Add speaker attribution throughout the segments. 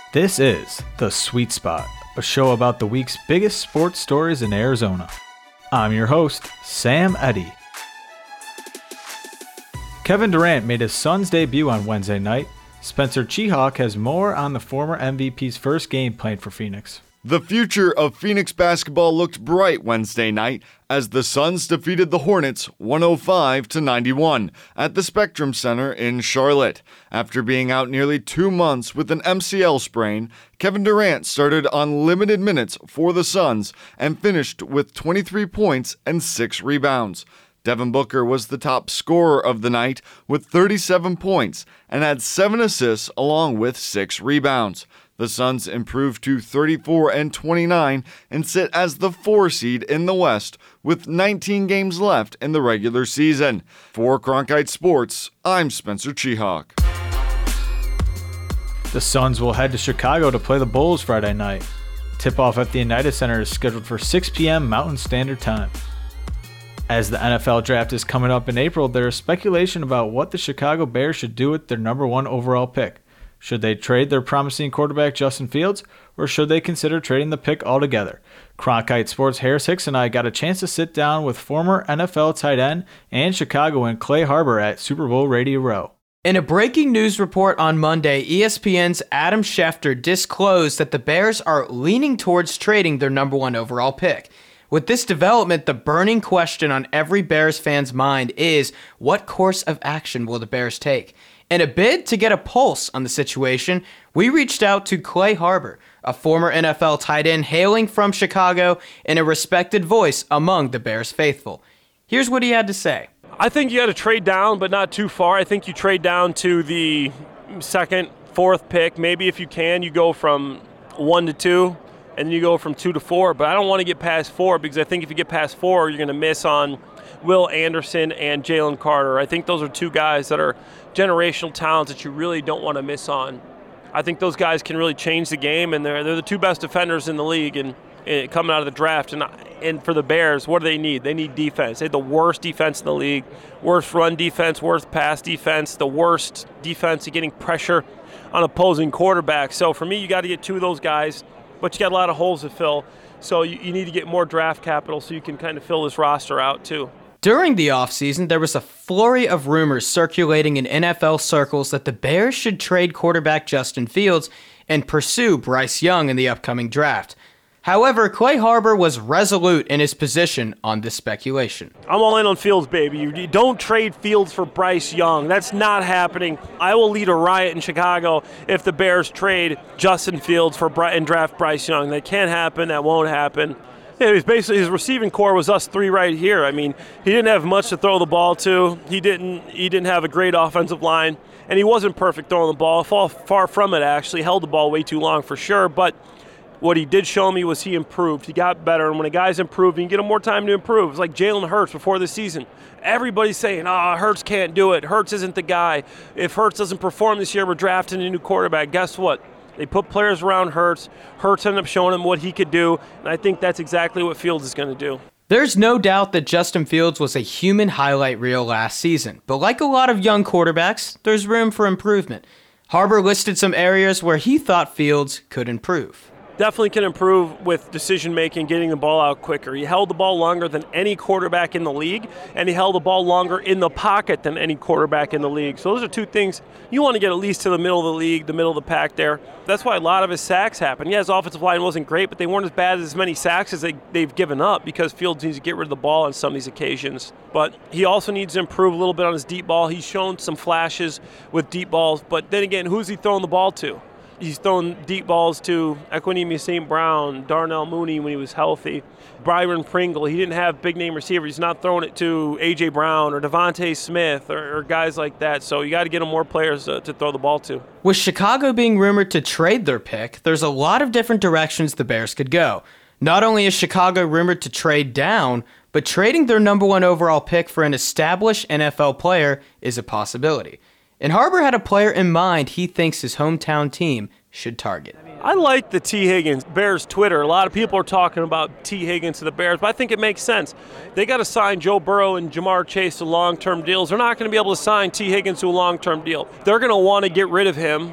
Speaker 1: This is The Sweet Spot, a show about the week's biggest sports stories in Arizona. I'm your host, Sam Eddy. Kevin Durant made his Suns debut on Wednesday night. Spencer Chihawk has more on the former MVP's first game played for Phoenix.
Speaker 2: The future of Phoenix basketball looked bright Wednesday night as the Suns defeated the Hornets 105-91 at the Spectrum Center in Charlotte. After being out nearly 2 months with an MCL sprain, Kevin Durant started on limited minutes for the Suns and finished with 23 points and 6 rebounds. Devin Booker was the top scorer of the night with 37 points and had 7 assists along with 6 rebounds. The Suns improved to 34-29 and sit as the 4 seed in the West with 19 games left in the regular season. For Cronkite Sports, I'm Spencer Chihawk.
Speaker 1: The Suns will head to Chicago to play the Bulls Friday night. Tip-off at the United Center is scheduled for 6 p.m. Mountain Standard Time. As the NFL draft is coming up in April, there is speculation about what the Chicago Bears should do with their number 1 overall pick. Should they trade their promising quarterback Justin Fields, or should they consider trading the pick altogether? Cronkite Sports' Harris Hicks and I got a chance to sit down with former NFL tight end and Chicagoan Clay Harbor at Super Bowl Radio Row.
Speaker 3: In a breaking news report on Monday, ESPN's Adam Schefter disclosed that the Bears are leaning towards trading their number 1 overall pick. With this development, the burning question on every Bears fan's mind is, what course of action will the Bears take? In a bid to get a pulse on the situation, we reached out to Clay Harbor, a former NFL tight end hailing from Chicago and a respected voice among the Bears faithful. Here's what he had to say.
Speaker 4: I think you got to trade down, but not too far. I think you trade down to the 2nd, 4th pick. Maybe if you can, you go from 1 to 2, and then you go from 2 to 4. But I don't want to get past 4 because I think if you get past 4, you're going to miss on Will Anderson and Jalen Carter. I think those are 2 guys that are generational talents that you really don't want to miss on. I think those guys can really change the game, and they're the 2 best defenders in the league and coming out of the draft. And for the Bears, what do they need? They need defense. They have the worst defense in the league, worst run defense, worst pass defense, the worst defense at getting pressure on opposing quarterbacks. So for me, you got to get 2 of those guys, but you got a lot of holes to fill. So you need to get more draft capital so you can kind of fill this roster out too.
Speaker 3: During the offseason, there was a flurry of rumors circulating in NFL circles that the Bears should trade quarterback Justin Fields and pursue Bryce Young in the upcoming draft. However, Clay Harbor was resolute in his position on this speculation.
Speaker 4: I'm all in on Fields, baby. You don't trade Fields for Bryce Young. That's not happening. I will lead a riot in Chicago if the Bears trade Justin Fields and draft Bryce Young. That can't happen. That won't happen. Yeah, basically his receiving core was us 3 right here. I mean, he didn't have much to throw the ball to. He didn't have a great offensive line, and he wasn't perfect throwing the ball. Far from it, actually. Held the ball way too long for sure, but what he did show me was he improved. He got better, and when a guy's improving, you get him more time to improve. It's like Jalen Hurts before the season. Everybody's saying, Hurts can't do it. Hurts isn't the guy. If Hurts doesn't perform this year, we're drafting a new quarterback. Guess what? They put players around Hurts. Hurts ended up showing him what he could do, and I think that's exactly what Fields is going to do.
Speaker 3: There's no doubt that Justin Fields was a human highlight reel last season, but like a lot of young quarterbacks, there's room for improvement. Harbor listed some areas where he thought Fields could improve.
Speaker 4: Definitely can improve with decision-making, getting the ball out quicker. He held the ball longer than any quarterback in the league, and he held the ball longer in the pocket than any quarterback in the league. So those are 2 things you want to get at least to the middle of the league, the middle of the pack there. That's why a lot of his sacks happen. Yeah, his offensive line wasn't great, but they weren't as bad as many sacks as they've given up because Fields needs to get rid of the ball on some of these occasions. But he also needs to improve a little bit on his deep ball. He's shown some flashes with deep balls, but then again, who's he throwing the ball to? He's thrown deep balls to Equanimeous St. Brown, Darnell Mooney when he was healthy, Byron Pringle. He didn't have big-name receivers. He's not throwing it to A.J. Brown or Devontae Smith or guys like that. So you got to get him more players to throw the ball to.
Speaker 3: With Chicago being rumored to trade their pick, there's a lot of different directions the Bears could go. Not only is Chicago rumored to trade down, but trading their number 1 overall pick for an established NFL player is a possibility. And Harbor had a player in mind he thinks his hometown team should target.
Speaker 4: I like the T. Higgins, Bears Twitter. A lot of people are talking about T. Higgins to the Bears, but I think it makes sense. They got to sign Joe Burrow and Jamar Chase to long-term deals. They're not going to be able to sign T. Higgins to a long-term deal. They're going to want to get rid of him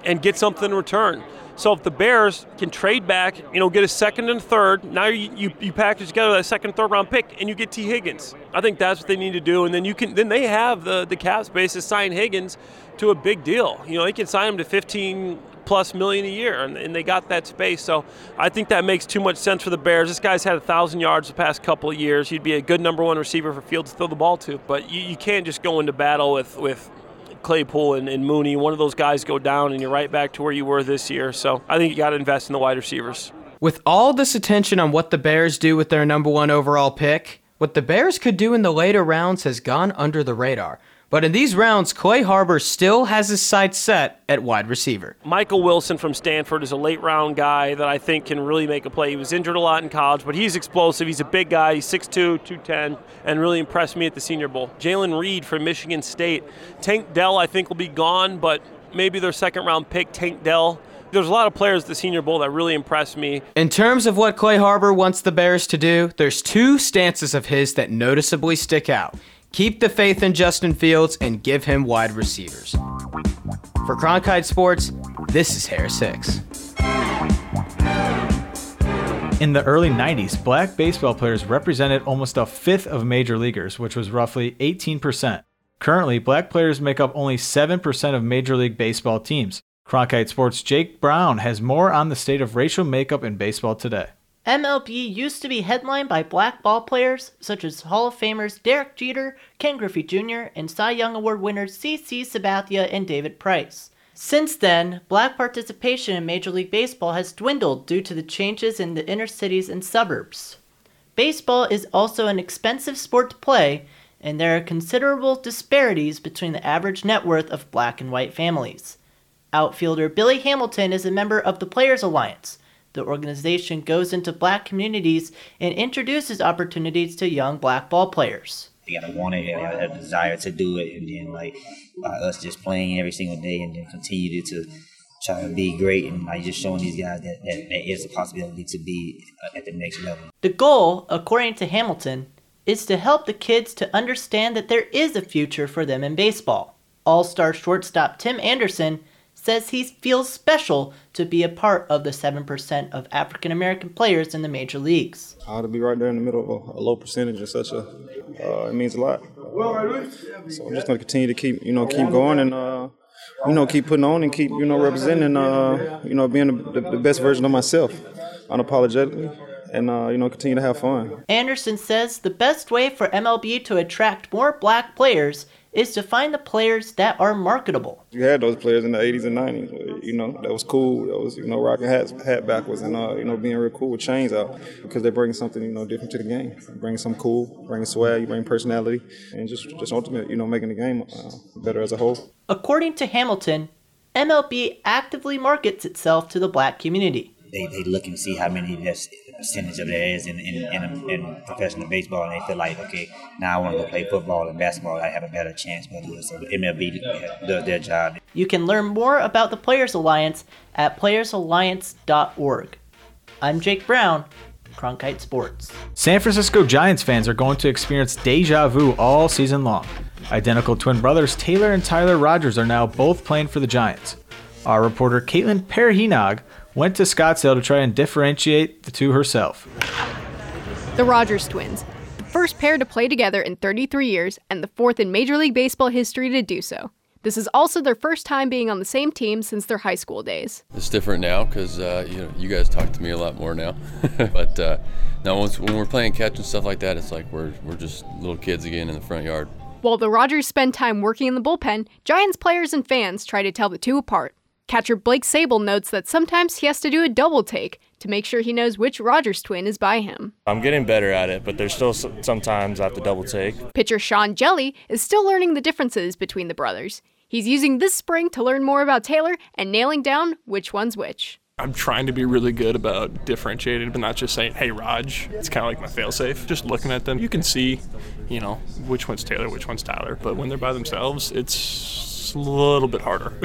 Speaker 4: and get something in return. So if the Bears can trade back, get a second and third, now you package together that second, third round pick, and you get T. Higgins. I think that's what they need to do, and then they have the cap space to sign Higgins to a big deal. They can sign him to $15+ million a year, and they got that space. So I think that makes too much sense for the Bears. This guy's had 1,000 yards the past couple of years. He'd be a good number one receiver for Fields to throw the ball to, but you can't just go into battle with Claypool and Mooney. One of those guys go down and you're right back to where you were this year. So I think you got to invest in the wide receivers.
Speaker 3: With all this attention on what the Bears do with their number one overall pick, what the Bears could do in the later rounds has gone under the radar. But in these rounds, Clay Harbor still has his sights set at wide receiver.
Speaker 4: Michael Wilson from Stanford is a late-round guy that I think can really make a play. He was injured a lot in college, but he's explosive. He's a big guy. He's 6'2", 210, and really impressed me at the Senior Bowl. Jalen Reed from Michigan State. Tank Dell, I think, will be gone, but maybe their second-round pick, Tank Dell. There's a lot of players at the Senior Bowl that really impressed me.
Speaker 3: In terms of what Clay Harbor wants the Bears to do, there's two stances of his that noticeably stick out. Keep the faith in Justin Fields and give him wide receivers. For Cronkite Sports, this is Harris Hicks.
Speaker 1: In the early 90s, black baseball players represented almost a fifth of major leaguers, which was roughly 18%. Currently, black players make up only 7% of Major League Baseball teams. Cronkite Sports' Jake Brown has more on the state of racial makeup in baseball today.
Speaker 5: MLB used to be headlined by black ball players such as Hall of Famers Derek Jeter, Ken Griffey Jr., and Cy Young Award winners CC Sabathia and David Price. Since then, black participation in Major League Baseball has dwindled due to the changes in the inner cities and suburbs. Baseball is also an expensive sport to play, and there are considerable disparities between the average net worth of black and white families. Outfielder Billy Hamilton is a member of the Players Alliance. The organization goes into black communities and introduces opportunities to young black ball players.
Speaker 6: They gotta want it, and have a desire to do it, and then by us just playing every single day and then continue to try to be great, and just showing these guys that there is a possibility to be at the next level.
Speaker 5: The goal, according to Hamilton, is to help the kids to understand that there is a future for them in baseball. All-star shortstop Tim Anderson says he feels special to be a part of the 7% of African American players in the major leagues.
Speaker 7: To be right there in the middle of a low percentage is it means a lot. So I'm just going to continue to keep going and keep putting on and keep representing being the best version of myself unapologetically, and continue to have fun.
Speaker 5: Anderson says the best way for MLB to attract more black players is to find the players that are marketable.
Speaker 7: You had those players in the 80s and 90s, that was cool. That was, rocking hat backwards and, being real cool with chains out, because they bring something, different to the game. Bring some cool, bring swag, you bring personality, and just ultimately, making the game better as a whole. According
Speaker 5: to Hamilton, MLB actively markets itself to the black community.
Speaker 6: They look and see how many percentage of there is in professional baseball, and they feel like, okay, now I want to go play football and basketball. I have a better chance. But so the MLB does their job.
Speaker 5: You can learn more about the Players Alliance at playersalliance.org. I'm Jake Brown, Cronkite Sports.
Speaker 1: San Francisco Giants fans are going to experience deja vu all season long. Identical twin brothers Taylor and Tyler Rogers are now both playing for the Giants. Our reporter Caitlin Perhinog went to Scottsdale to try and differentiate the two herself.
Speaker 8: The Rogers twins, the first pair to play together in 33 years and the fourth in Major League Baseball history to do so. This is also their first time being on the same team since their high school days.
Speaker 9: It's different now because you guys talk to me a lot more now. But now when we're playing catch and stuff like that, it's like we're just little kids again in the front yard.
Speaker 8: While the Rogers spend time working in the bullpen, Giants players and fans try to tell the two apart. Catcher Blake Sable notes that sometimes he has to do a double take to make sure he knows which Rogers twin is by him.
Speaker 10: I'm getting better at it, but there's still sometimes I have to double take.
Speaker 8: Pitcher Sean Jelly is still learning the differences between the brothers. He's using this spring to learn more about Taylor and nailing down which one's which.
Speaker 11: I'm trying to be really good about differentiating, but not just saying, hey, Raj. It's kind of like my fail-safe. Just looking at them, you can see, which one's Taylor, which one's Tyler. But when they're by themselves, it's a little bit harder.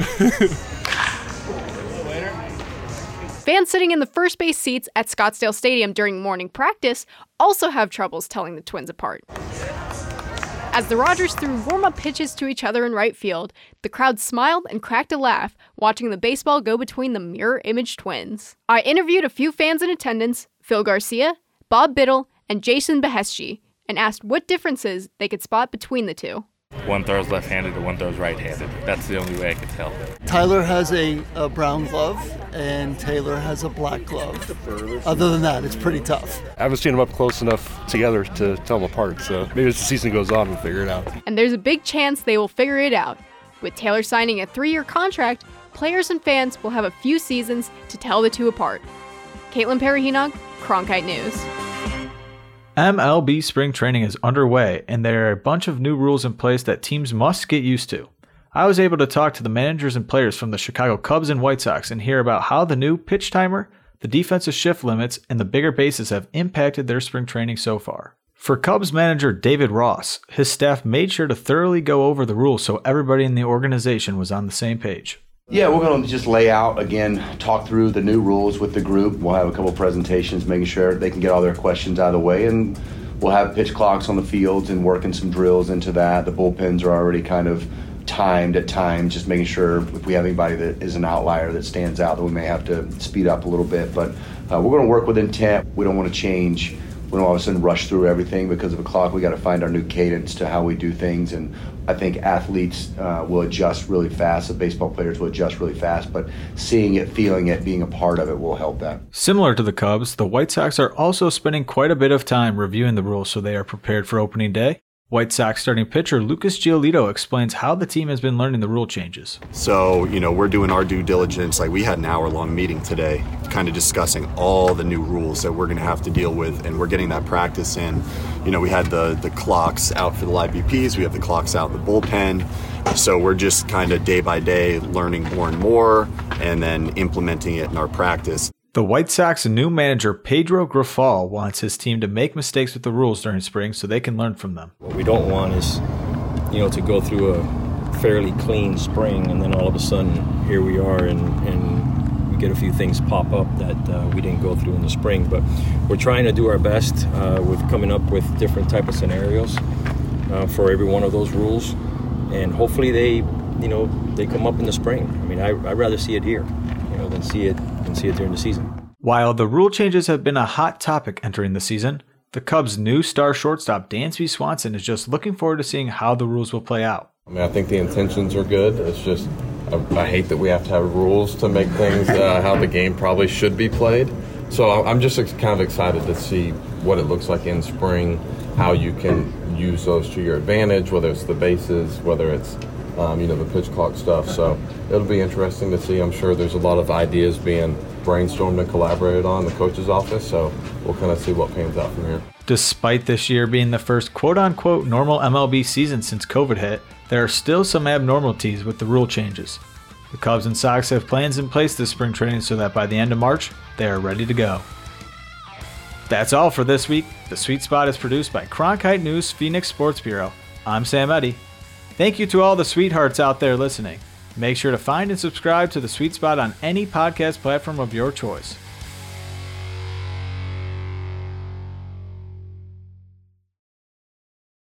Speaker 8: Fans sitting in the first base seats at Scottsdale Stadium during morning practice also have troubles telling the twins apart. As the Rogers threw warm-up pitches to each other in right field, the crowd smiled and cracked a laugh watching the baseball go between the mirror image twins. I interviewed a few fans in attendance, Phil Garcia, Bob Biddle, and Jason Beheschi, and asked what differences they could spot between the two.
Speaker 12: One throws left-handed and one throws right-handed. That's the only way I could tell.
Speaker 13: Tyler has a brown glove and Taylor has a black glove. Other than that, it's pretty tough.
Speaker 14: I haven't seen them up close enough together to tell them apart, so maybe as the season goes on, we'll figure it out.
Speaker 8: And there's a big chance they will figure it out. With Taylor signing a 3-year contract, players and fans will have a few seasons to tell the two apart. Caitlin Perry-Heenog, Cronkite News.
Speaker 1: MLB spring training is underway, and there are a bunch of new rules in place that teams must get used to. I was able to talk to the managers and players from the Chicago Cubs and White Sox and hear about how the new pitch timer, the defensive shift limits, and the bigger bases have impacted their spring training so far. For Cubs manager David Ross, his staff made sure to thoroughly go over the rules so everybody in the organization was on the same page.
Speaker 15: Yeah, we're going to just lay out, again, talk through the new rules with the group. We'll have a couple presentations, making sure they can get all their questions out of the way, and we'll have pitch clocks on the fields and working some drills into that. The bullpens are already kind of timed at times, just making sure if we have anybody that is an outlier that stands out that we may have to speed up a little bit. But we're going to work with intent. We don't want to change. We don't all of a sudden rush through everything because of a clock. We got to find our new cadence to how we do things, and I think athletes will adjust really fast. The baseball players will adjust really fast, but seeing it, feeling it, being a part of it will help that.
Speaker 1: Similar to the Cubs, the White Sox are also spending quite a bit of time reviewing the rules so they are prepared for opening day. White Sox starting pitcher Lucas Giolito explains how the team has been learning the rule changes.
Speaker 16: So, we're doing our due diligence. Like, we had an hour-long meeting today kind of discussing all the new rules that we're going to have to deal with, and we're getting that practice in. We had the clocks out for the live BPs. We have the clocks out in the bullpen. So we're just kind of day by day learning more and more and then implementing it in our practice.
Speaker 1: The White Sox new manager Pedro Grifol wants his team to make mistakes with the rules during spring so they can learn from them.
Speaker 17: What we don't want is, to go through a fairly clean spring and then all of a sudden here we are and we get a few things pop up that we didn't go through in the spring. But we're trying to do our best with coming up with different type of scenarios for every one of those rules, and hopefully they come up in the spring. I mean, I'd rather see it here, than see it during the season.
Speaker 1: While the rule changes have been a hot topic entering the season, the Cubs' new star shortstop Dansby Swanson is just looking forward to seeing how the rules will play out.
Speaker 18: I think the intentions are good. It's just I hate that we have to have rules to make things how the game probably should be played. So I'm just kind of excited to see what it looks like in spring, how you can use those to your advantage, whether it's the bases, whether it's the pitch clock stuff. So it'll be interesting to see. I'm sure there's a lot of ideas being brainstormed and collaborated on in the coach's office. So we'll kind of see what pans out from here.
Speaker 1: Despite this year being the first quote-unquote normal MLB season since COVID hit, there are still some abnormalities with the rule changes. The Cubs and Sox have plans in place this spring training so that by the end of March, they are ready to go. That's all for this week. The Sweet Spot is produced by Cronkite News Phoenix Sports Bureau. I'm Sam Eddy. Thank you to all the sweethearts out there listening. Make sure to find and subscribe to The Sweet Spot on any podcast platform of your choice.